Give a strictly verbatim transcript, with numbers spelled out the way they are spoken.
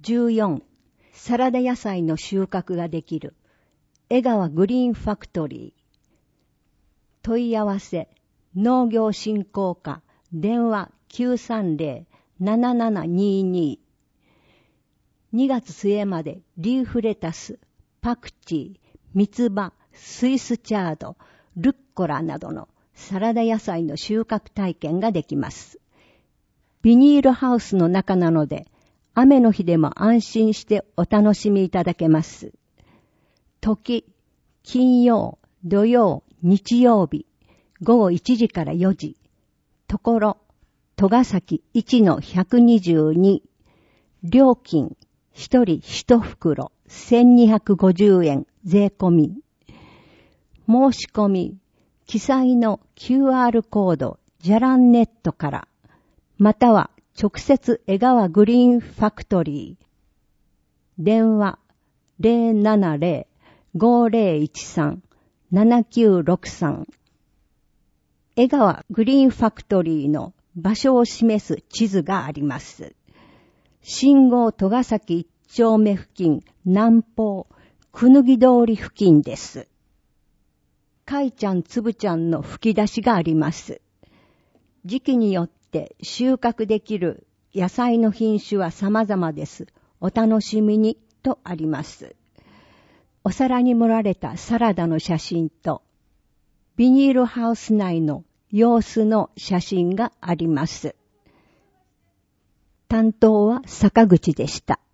じゅうよん、サラダ野菜の収穫ができる江川グリーンファクトリー。問い合わせ、農業振興課、電話 きゅうさんゼロ ななななにに。にがつ末までリーフレタス、パクチー、三つ葉、スイスチャード、ルッコラなどのサラダ野菜の収穫体験ができます。ビニールハウスの中なので、雨の日でも安心してお楽しみいただけます。時、金曜、土曜、日曜日、ごごいちじからよじ。ところ、戸ヶ崎いちのひゃくにじゅうに。料金、一人一袋、せんにひゃくごじゅうえん、税込み。申し込み、記載の キューアール コード、じゃらんネットから、または直接江川グリーンファクトリー。電話 ゼロななゼロ ごゼロいちさん ななきゅうろくさん。江川グリーンファクトリーの場所を示す地図があります。信号戸ヶ崎一丁目付近南方くぬぎ通り付近です。かいちゃんつぶちゃんの吹き出しがあります。時期によって収穫できる野菜の品種は様々です。お楽しみにとあります。お皿に盛られたサラダの写真とビニールハウス内の様子の写真があります。担当は坂口でした。